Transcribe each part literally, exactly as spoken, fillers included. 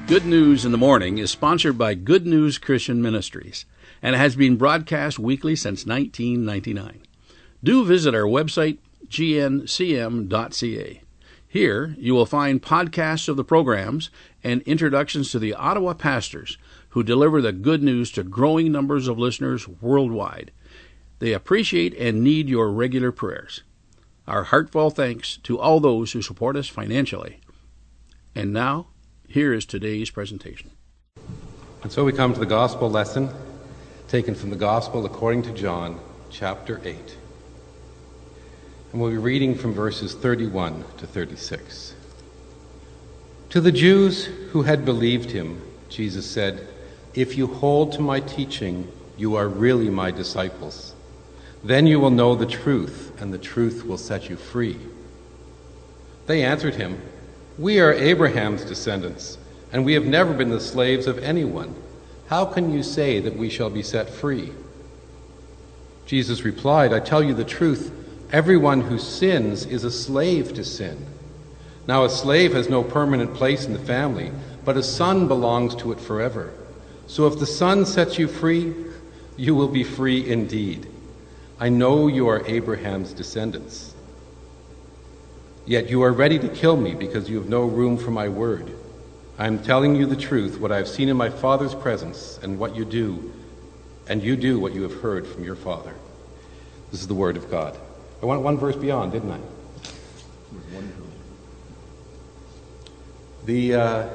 Good News in the Morning is sponsored by Good News Christian Ministries and has been broadcast weekly since nineteen ninety-nine. Do visit our website, g n c m dot c a. Here you will find podcasts of the programs and introductions to the Ottawa pastors who deliver the good news to growing numbers of listeners worldwide. They appreciate and need your regular prayers. Our heartfelt thanks to all those who support us financially. And now, here is today's presentation. And so we come to the gospel lesson taken from the gospel according to John, chapter eight. And we'll be reading from verses thirty-one to thirty-six. To the Jews who had believed him, Jesus said, "If you hold to my teaching, you are really my disciples. Then you will know the truth, and the truth will set you free." They answered him, "We are Abraham's descendants, and we have never been the slaves of anyone. How can you say that we shall be set free?" Jesus replied, "I tell you the truth, everyone who sins is a slave to sin. Now a slave has no permanent place in the family, but a son belongs to it forever. So if the Son sets you free, you will be free indeed. I know you are Abraham's descendants. Yet you are ready to kill me because you have no room for my word. I am telling you the truth, what I have seen in my Father's presence, and what you do, and you do what you have heard from your Father." This is the word of God. I went one verse beyond, didn't I? The uh,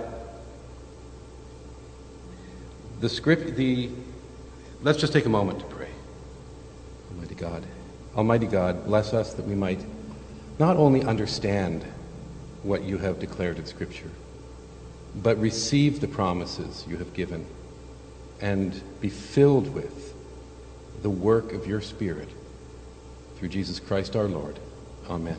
the script. The let's just take a moment to pray. Almighty God, Almighty God, bless us that we might not only understand what you have declared in Scripture, but receive the promises you have given and be filled with the work of your Spirit through Jesus Christ our Lord. Amen.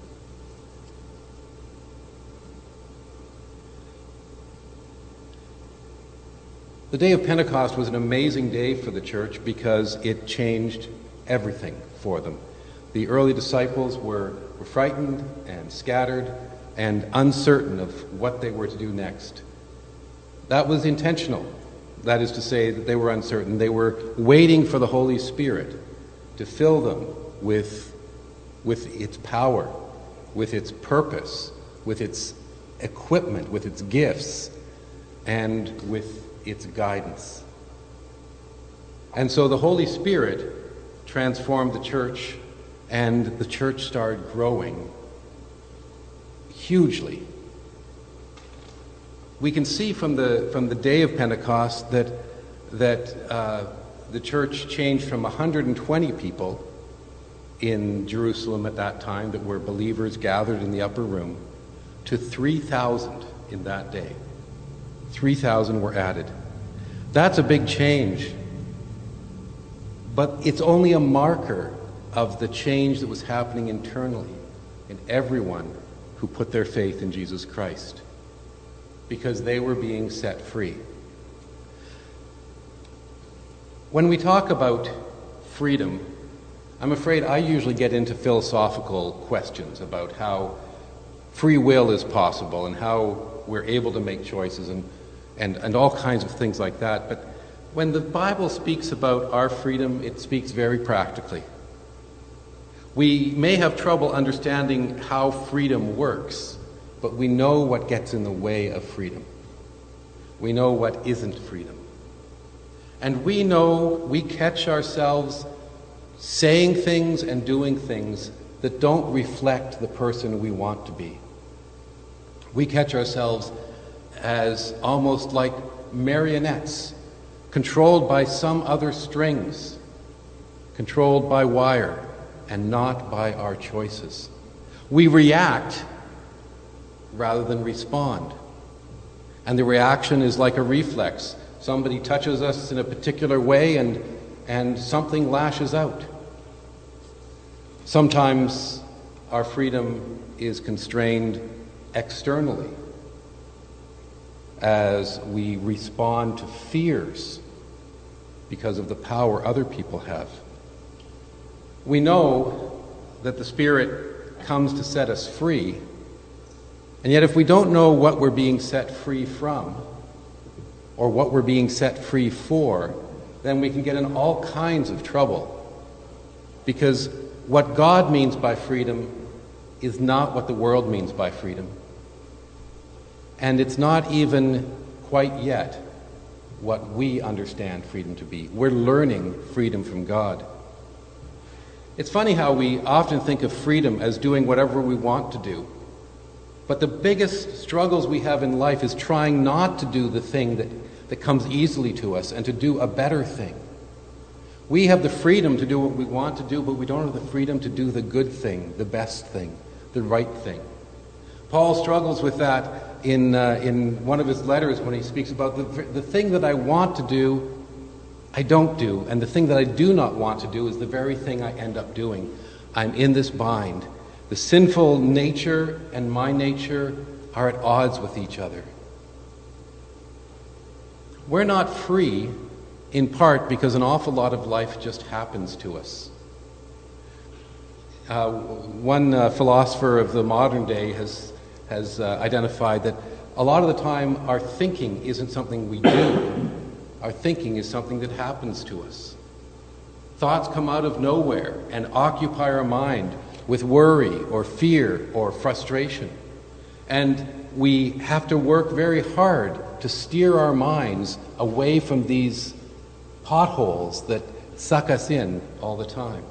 The day of Pentecost was an amazing day for the church because it changed everything for them. The early disciples were, were frightened and scattered and uncertain of what they were to do next. That was intentional. That is to say that they were uncertain. They were waiting for the Holy Spirit to fill them with, with its power, with its purpose, with its equipment, with its gifts, and with its guidance. And so the Holy Spirit transformed the church, and the church started growing hugely. We can see from the from the day of Pentecost that that uh, the church changed from one hundred twenty people in Jerusalem at that time that were believers gathered in the upper room to three thousand in that day. three thousand were added. That's a big change, but it's only a marker of the change that was happening internally in everyone who put their faith in Jesus Christ, because they were being set free. When we talk about freedom, I'm afraid I usually get into philosophical questions about how free will is possible and how we're able to make choices and, and, and all kinds of things like that. But when the Bible speaks about our freedom, it speaks very practically. We may have trouble understanding how freedom works, but we know what gets in the way of freedom. We know what isn't freedom. And we know we catch ourselves saying things and doing things that don't reflect the person we want to be. We catch ourselves as almost like marionettes, controlled by some other strings, controlled by wire, and not by our choices. We react rather than respond. And the reaction is like a reflex. Somebody touches us in a particular way and, and something lashes out. Sometimes our freedom is constrained externally as we respond to fears because of the power other people have. We know that the Spirit comes to set us free, and yet if we don't know what we're being set free from, or what we're being set free for, then we can get in all kinds of trouble. Because what God means by freedom is not what the world means by freedom. And it's not even quite yet what we understand freedom to be. We're learning freedom from God. It's funny how we often think of freedom as doing whatever we want to do. But the biggest struggles we have in life is trying not to do the thing that, that comes easily to us and to do a better thing. We have the freedom to do what we want to do, but we don't have the freedom to do the good thing, the best thing, the right thing. Paul struggles with that in uh, in one of his letters when he speaks about the, the thing that I want to do, I don't do, and the thing that I do not want to do is the very thing I end up doing. I'm in this bind. The sinful nature and my nature are at odds with each other. We're not free in part because an awful lot of life just happens to us. Uh, one uh, philosopher of the modern day has has uh, identified that a lot of the time our thinking isn't something we do. Our thinking is something that happens to us. Thoughts come out of nowhere and occupy our mind with worry or fear or frustration. And we have to work very hard to steer our minds away from these potholes that suck us in all the time.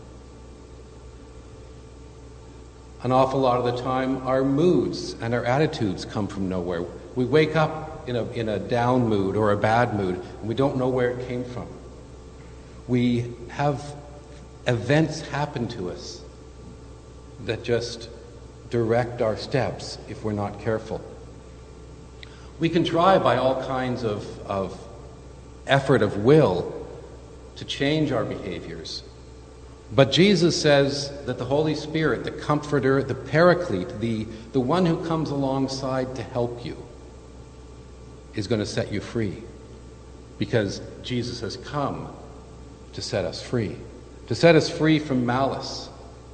An awful lot of the time, our moods and our attitudes come from nowhere. We wake up in a, in a down mood or a bad mood, and we don't know where it came from. We have events happen to us that just direct our steps if we're not careful. We can try by all kinds of, of effort of will to change our behaviors. But Jesus says that the Holy Spirit, the Comforter, the Paraclete, the, the one who comes alongside to help you, is going to set you free. Because Jesus has come to set us free. To set us free from malice.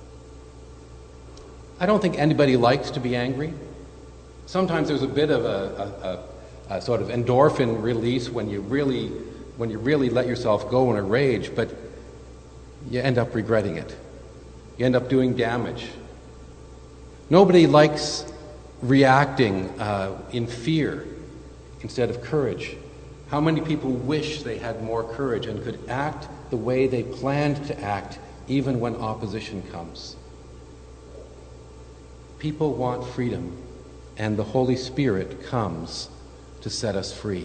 I don't think anybody likes to be angry. Sometimes there's a bit of a, a, a, a sort of endorphin release when you really, when you really let yourself go in a rage, but you end up regretting it. You end up doing damage. Nobody likes reacting uh, in fear instead of courage. How many people wish they had more courage and could act the way they planned to act even when opposition comes? People want freedom, and the Holy Spirit comes to set us free.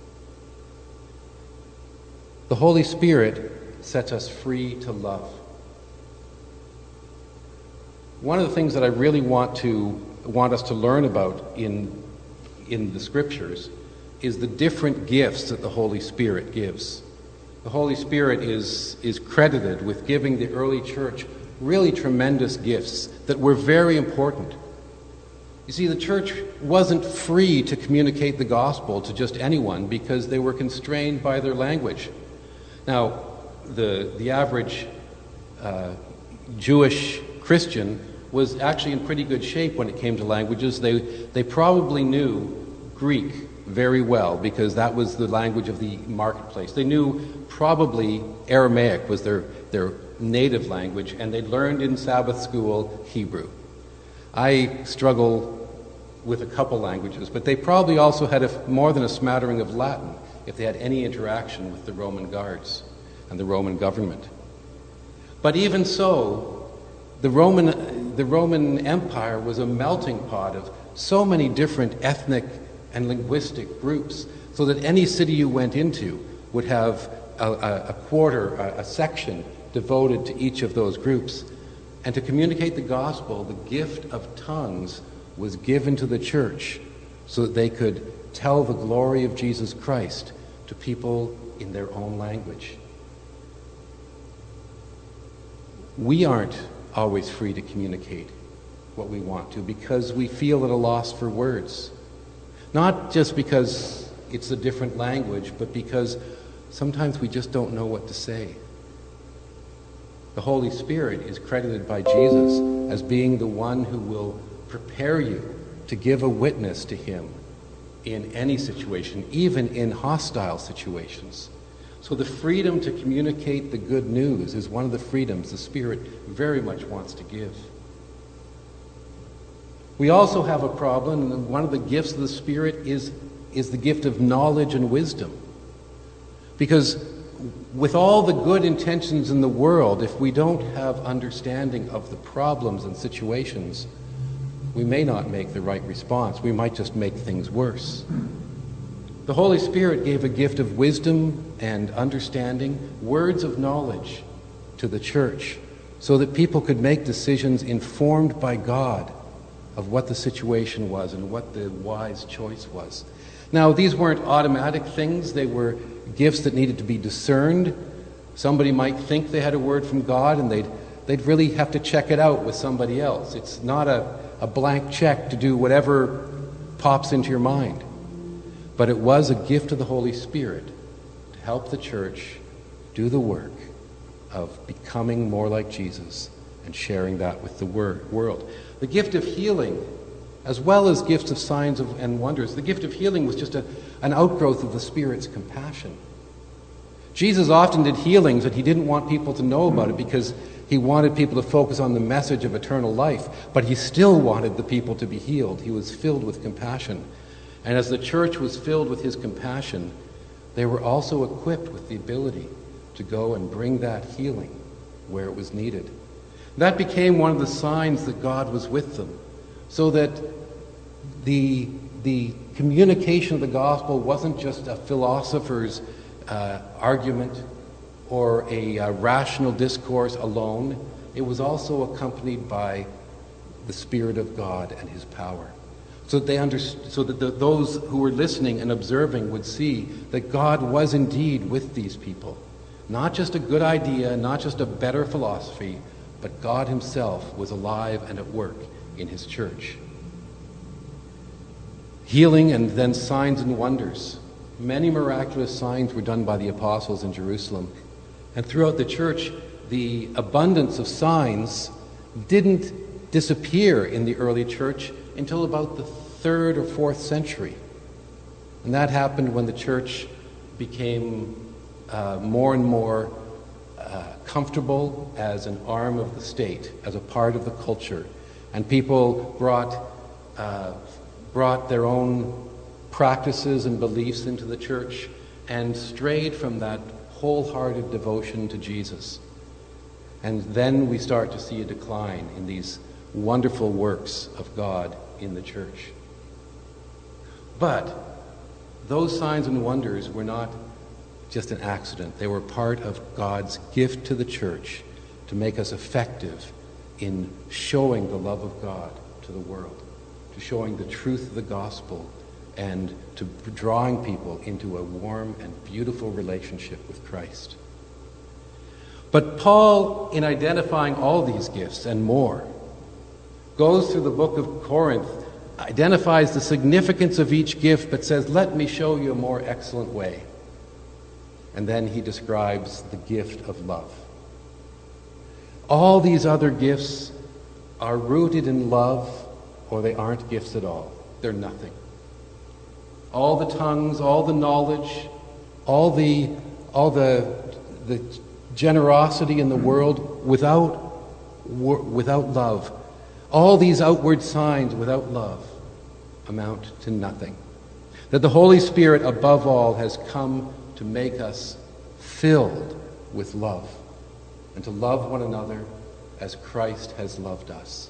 The Holy Spirit sets us free to love. One of the things that I really want to want us to learn about in in the Scriptures is the different gifts that the Holy Spirit gives. The Holy Spirit is is credited with giving the early church really tremendous gifts that were very important. You see, the church wasn't free to communicate the gospel to just anyone because they were constrained by their language. Now, the the average uh, Jewish Christian was actually in pretty good shape when it came to languages. They they probably knew Greek very well because that was the language of the marketplace. They knew probably Aramaic was their their native language, and they learned in Sabbath school Hebrew. I struggle with a couple languages, but they probably also had a, more than a smattering of Latin if they had any interaction with the Roman guards and the Roman government. But even so, the Roman, the Roman Empire was a melting pot of so many different ethnic and linguistic groups, so that any city you went into would have a, a, a quarter, a, a section devoted to each of those groups. And to communicate the gospel, the gift of tongues was given to the church so that they could tell the glory of Jesus Christ to people in their own language. We aren't always free to communicate what we want to because we feel at a loss for words. Not just because it's a different language, but because sometimes we just don't know what to say. The Holy Spirit is credited by Jesus as being the one who will prepare you to give a witness to Him in any situation, even in hostile situations. So the freedom to communicate the good news is one of the freedoms the Spirit very much wants to give. We also have a problem, and one of the gifts of the Spirit is, is the gift of knowledge and wisdom. Because with all the good intentions in the world, if we don't have understanding of the problems and situations, we may not make the right response. We might just make things worse. The Holy Spirit gave a gift of wisdom and understanding, words of knowledge to the church, so that people could make decisions informed by God of what the situation was and what the wise choice was. Now, these weren't automatic things. They were gifts that needed to be discerned. Somebody might think they had a word from God, and they'd, they'd really have to check it out with somebody else. It's not a, a blank check to do whatever pops into your mind. But it was a gift of the Holy Spirit to help the church do the work of becoming more like Jesus and sharing that with the wor- world. The gift of healing, as well as gifts of signs of, and wonders, the gift of healing was just a, an outgrowth of the Spirit's compassion. Jesus often did healings, and he didn't want people to know about it because he wanted people to focus on the message of eternal life, but he still wanted the people to be healed. He was filled with compassion. And as the church was filled with his compassion, they were also equipped with the ability to go and bring that healing where it was needed. That became one of the signs that God was with them, so that the, the communication of the gospel wasn't just a philosopher's uh, argument or a uh, rational discourse alone. It was also accompanied by the Spirit of God and his power. So that, they underst- so that the, those who were listening and observing would see that God was indeed with these people. Not just a good idea, not just a better philosophy, but God himself was alive and at work in his church. Healing and then signs and wonders. Many miraculous signs were done by the apostles in Jerusalem. And throughout the church, the abundance of signs didn't disappear in the early church until about the third or fourth century. And that happened when the church became uh, more and more uh, comfortable as an arm of the state, as a part of the culture. And people brought, uh, brought their own practices and beliefs into the church and strayed from that wholehearted devotion to Jesus. And then we start to see a decline in these wonderful works of God in the church. But those signs and wonders were not just an accident. They were part of God's gift to the church to make us effective in showing the love of God to the world, to showing the truth of the gospel, and to drawing people into a warm and beautiful relationship with Christ. But Paul, in identifying all these gifts and more, goes through the book of Corinth, identifies the significance of each gift, but says, let me show you a more excellent way. And then he describes the gift of love. All these other gifts are rooted in love, or they aren't gifts at all. They're nothing. All the tongues, all the knowledge, all the, all the, the generosity in the world without, without love, all these outward signs without love amount to nothing. That the Holy Spirit, above all, has come to make us filled with love and to love one another as Christ has loved us.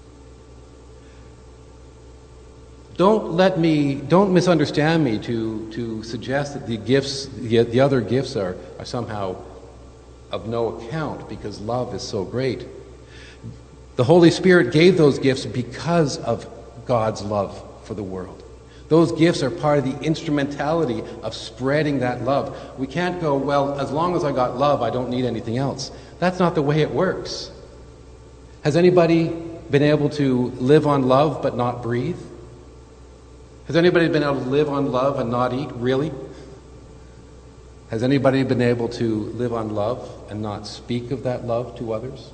Don't let me, don't misunderstand me to, to suggest that the gifts, the, the other gifts are, are somehow of no account because love is so great. The Holy Spirit gave those gifts because of God's love for the world. Those gifts are part of the instrumentality of spreading that love. We can't go, well, as long as I got love, I don't need anything else. That's not the way it works. Has anybody been able to live on love but not breathe? Has anybody been able to live on love and not eat? Really? Has anybody been able to live on love and not speak of that love to others?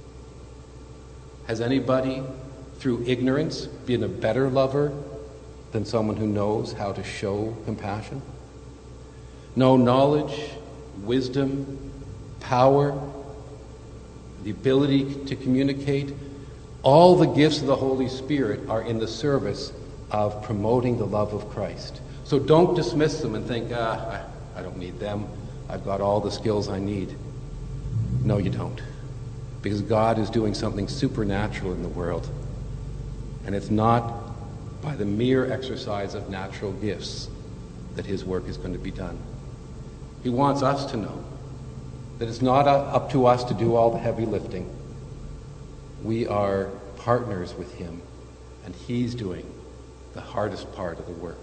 Has anybody, through ignorance, been a better lover than someone who knows how to show compassion? No, knowledge, wisdom, power, the ability to communicate, all the gifts of the Holy Spirit are in the service of promoting the love of Christ. So don't dismiss them and think, ah, I, I don't need them. I've got all the skills I need. No, you don't. Because God is doing something supernatural in the world. And it's not by the mere exercise of natural gifts that his work is going to be done. He wants us to know that it's not up to us to do all the heavy lifting. We are partners with him, and he's doing the hardest part of the work.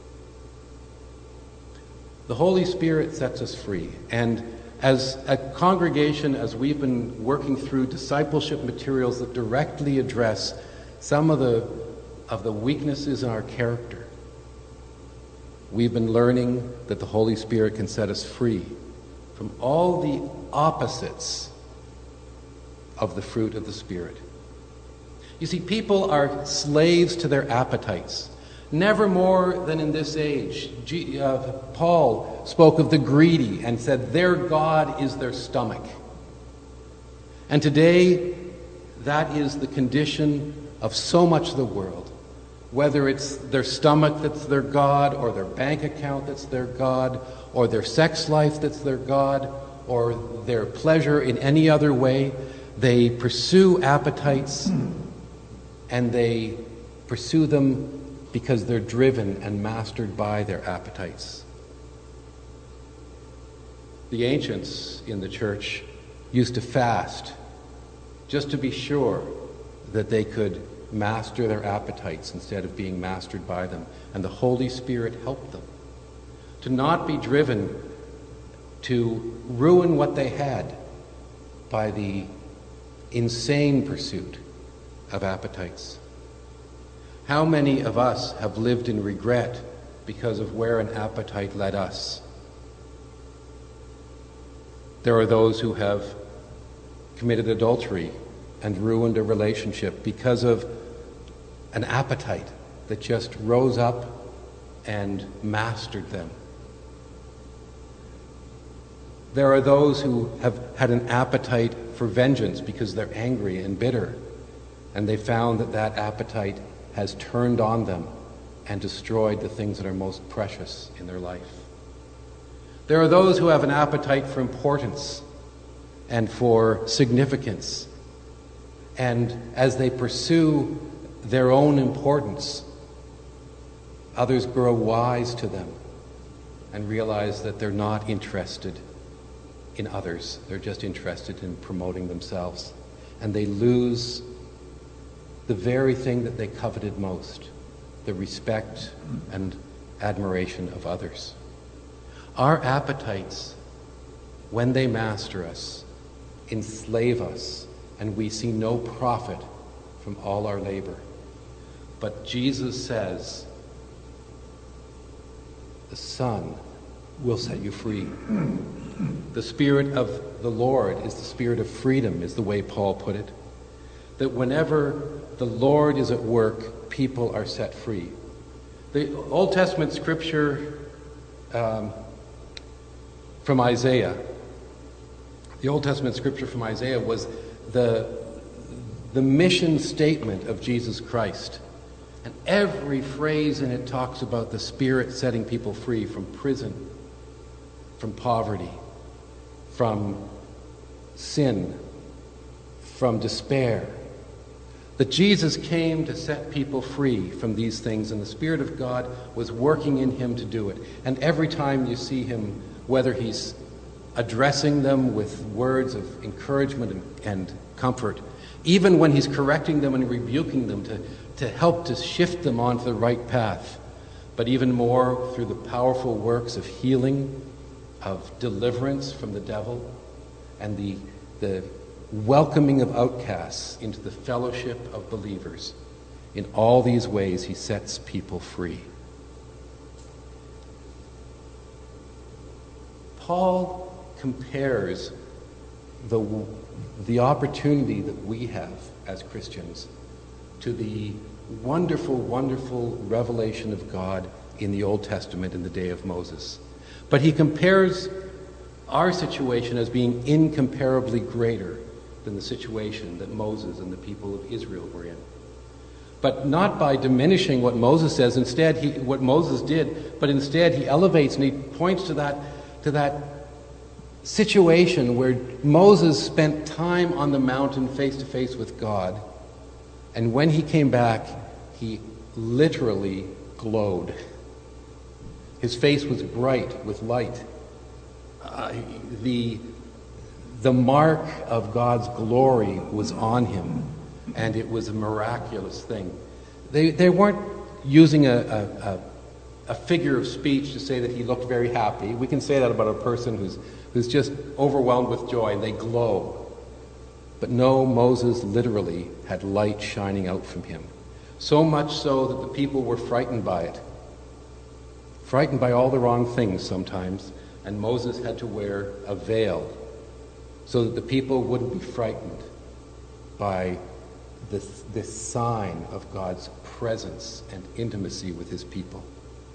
The Holy Spirit sets us free, and as a congregation, as we've been working through discipleship materials that directly address some of the of the weaknesses in our character, we've been learning that the Holy Spirit can set us free from all the opposites of the fruit of the Spirit. You see, people are slaves to their appetites. Never more than in this age. G- uh, Paul spoke of the greedy and said their God is their stomach. And today, that is the condition of so much of the world. Whether it's their stomach that's their God, or their bank account that's their God, or their sex life that's their God, or their pleasure in any other way, they pursue appetites, and they pursue them because they're driven and mastered by their appetites. The ancients in the church used to fast just to be sure that they could master their appetites instead of being mastered by them. And the Holy Spirit helped them to not be driven to ruin what they had by the insane pursuit of appetites. How many of us have lived in regret because of where an appetite led us? There are those who have committed adultery and ruined a relationship because of an appetite that just rose up and mastered them. There are those who have had an appetite for vengeance because they're angry and bitter, and they found that that appetite has turned on them and destroyed the things that are most precious in their life. There are those who have an appetite for importance and for significance, and as they pursue their own importance, others grow wise to them and realize that they're not interested in others. They're just interested in promoting themselves. And they lose the very thing that they coveted most, the respect and admiration of others. Our appetites, when they master us, enslave us, and we see no profit from all our labor. But Jesus says, the Son will set you free. The Spirit of the Lord is the Spirit of freedom, is the way Paul put it. That whenever the Lord is at work, people are set free. The Old Testament scripture um, from Isaiah, the Old Testament scripture from Isaiah was the, the mission statement of Jesus Christ. And every phrase in it talks about the Spirit setting people free from prison, from poverty, from sin, from despair. That Jesus came to set people free from these things, and the Spirit of God was working in him to do it. And every time you see him, whether he's addressing them with words of encouragement and, and comfort, even when he's correcting them and rebuking them to, to help to shift them onto the right path, but even more through the powerful works of healing, of deliverance from the devil, and the, the welcoming of outcasts into the fellowship of believers. In all these ways, he sets people free. Paul compares the, the opportunity that we have as Christians to the wonderful, wonderful revelation of God in the Old Testament in the day of Moses. But he compares our situation as being incomparably greater than the situation that Moses and the people of Israel were in. But not by diminishing what Moses says, instead he, what Moses did, but instead he elevates and he points to that, to that situation where Moses spent time on the mountain face to face with God, and when he came back, he literally glowed. His face was bright with light. Uh, the, the mark of God's glory was on him, and it was a miraculous thing. They, they weren't using a, a, a, a figure of speech to say that he looked very happy. We can say that about a person who's, who's just overwhelmed with joy. They glow. But no, Moses literally had light shining out from him. So much so that the people were frightened by it. Frightened by all the wrong things sometimes. And Moses had to wear a veil so that the people wouldn't be frightened by this, this sign of God's presence and intimacy with his people.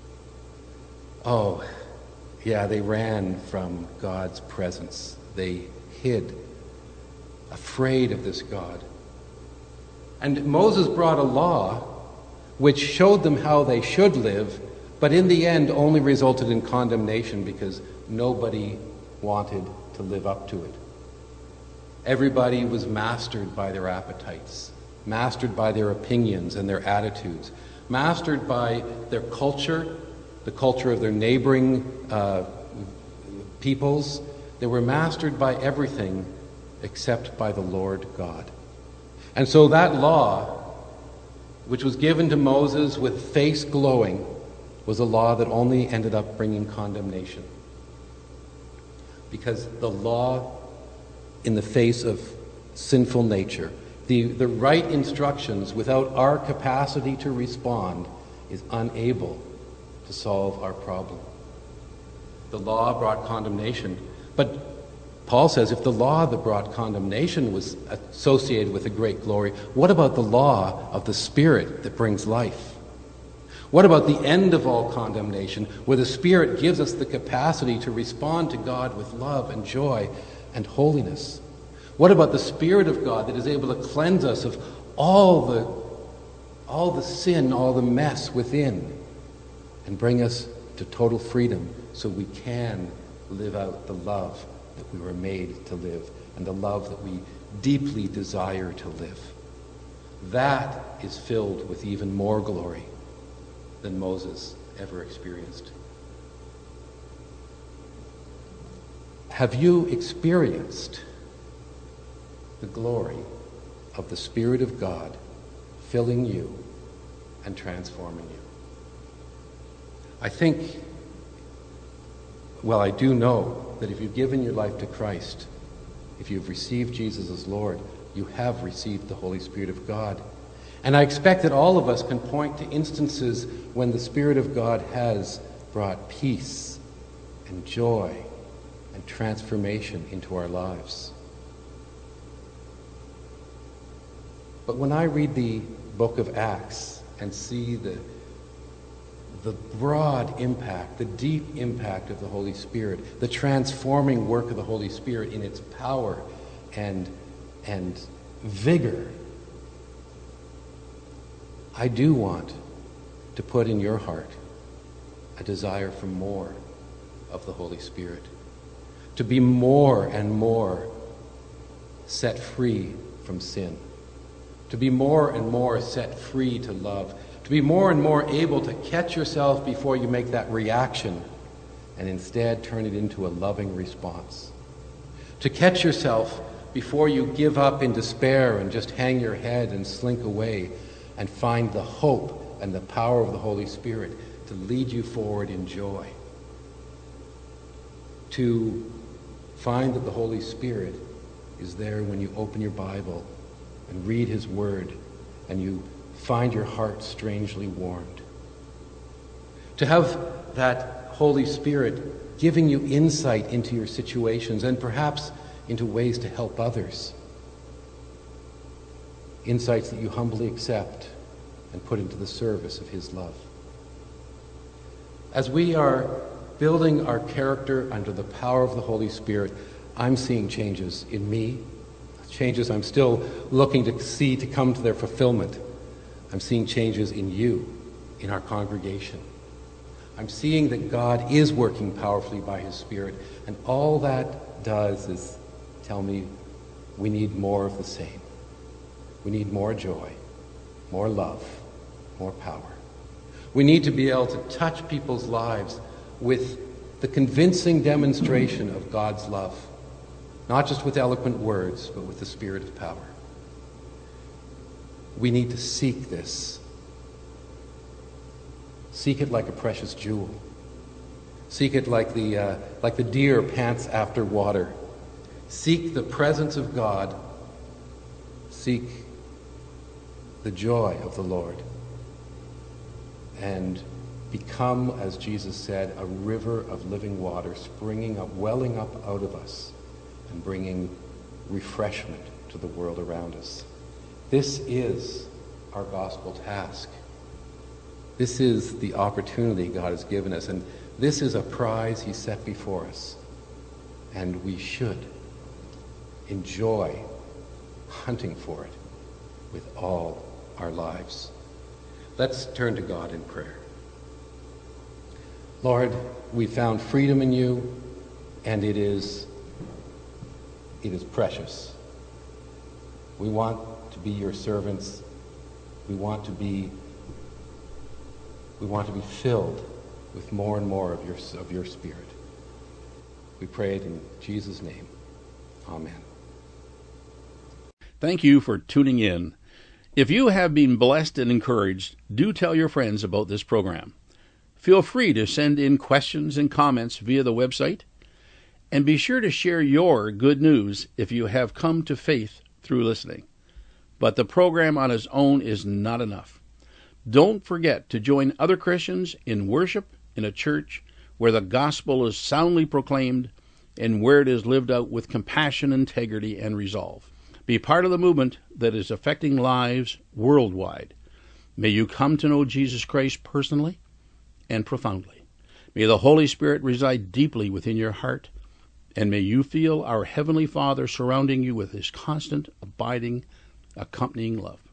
Oh, yeah, they ran from God's presence. They hid, afraid of this God. And Moses brought a law which showed them how they should live, but in the end only resulted in condemnation because nobody wanted to live up to it. Everybody was mastered by their appetites, mastered by their opinions and their attitudes, mastered by their culture, the culture of their neighboring uh, peoples. They were mastered by everything except by the Lord God. And so that law, which was given to Moses with face glowing, was a law that only ended up bringing condemnation. Because the law, in the face of sinful nature, the, the right instructions without our capacity to respond, is unable to solve our problem. The law brought condemnation, but Paul says if the law that brought condemnation was associated with a great glory, what about the law of the Spirit that brings life? What about the end of all condemnation, where the Spirit gives us the capacity to respond to God with love and joy and holiness? What about the Spirit of God that is able to cleanse us of all the, all the sin, all the mess within, and bring us to total freedom so we can live out the love that we were made to live and the love that we deeply desire to live? That is filled with even more glory than Moses ever experienced. Have you experienced the glory of the Spirit of God filling you and transforming you? I think, well, I do know that if you've given your life to Christ, if you've received Jesus as Lord, you have received the Holy Spirit of God. And I expect that all of us can point to instances when the Spirit of God has brought peace and joy and transformation into our lives. But when I read the book of Acts and see the, the broad impact, the deep impact of the Holy Spirit, the transforming work of the Holy Spirit in its power and, and vigor, I do want to put in your heart a desire for more of the Holy Spirit, to be more and more set free from sin, to be more and more set free to love, to be more and more able to catch yourself before you make that reaction and instead turn it into a loving response, to catch yourself before you give up in despair and just hang your head and slink away, and find the hope and the power of the Holy Spirit to lead you forward in joy. To find that the Holy Spirit is there when you open your Bible and read His Word and you find your heart strangely warmed. To have that Holy Spirit giving you insight into your situations and perhaps into ways to help others insights that you humbly accept and put into the service of his love. As we are building our character under the power of the Holy Spirit, I'm seeing changes in me, changes I'm still looking to see to come to their fulfillment. I'm seeing changes in you, in our congregation. I'm seeing that God is working powerfully by his Spirit, and all that does is tell me we need more of the same. We need more joy, more love, more power. We need to be able to touch people's lives with the convincing demonstration of God's love, not just with eloquent words, but with the Spirit of power. We need to seek this. Seek it like a precious jewel. Seek it like the, uh, like the deer pants after water. Seek the presence of God. Seek the joy of the Lord. And become, as Jesus said, a river of living water springing up, welling up out of us and bringing refreshment to the world around us. This is our gospel task. This is the opportunity God has given us, and this is a prize he set before us. And we should enjoy hunting for it with all our lives. Let's turn to God in prayer. Lord, we found freedom in you, and it is, it is precious. We want to be your servants. We want to be, we want to be filled with more and more of your, of your Spirit. We pray it in Jesus' name. Amen. Thank you for tuning in. If you have been blessed and encouraged, do tell your friends about this program. Feel free to send in questions and comments via the website, and be sure to share your good news if you have come to faith through listening. But the program on its own is not enough. Don't forget to join other Christians in worship in a church where the gospel is soundly proclaimed and where it is lived out with compassion, integrity, and resolve. Be part of the movement that is affecting lives worldwide. May you come to know Jesus Christ personally and profoundly. May the Holy Spirit reside deeply within your heart, and may you feel our Heavenly Father surrounding you with his constant, abiding, accompanying love.